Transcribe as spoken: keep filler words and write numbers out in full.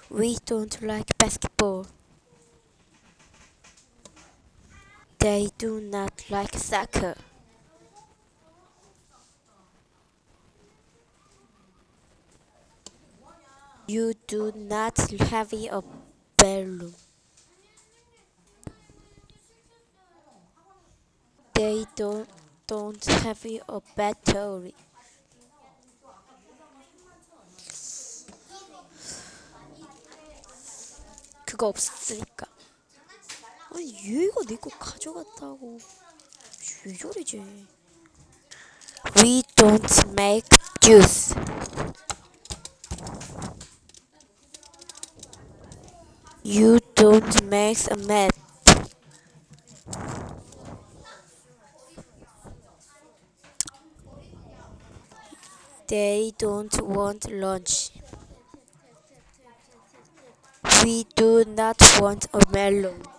We don't like basketball. They do not like soccer. You do not have a balloon. They don't don't have a battery. 그거 없으니까. 아니 얘가 내 거 가져갔다고. 왜 저러지? We don't make juice. You don't make a mat. They don't want lunch. We do not want a melon.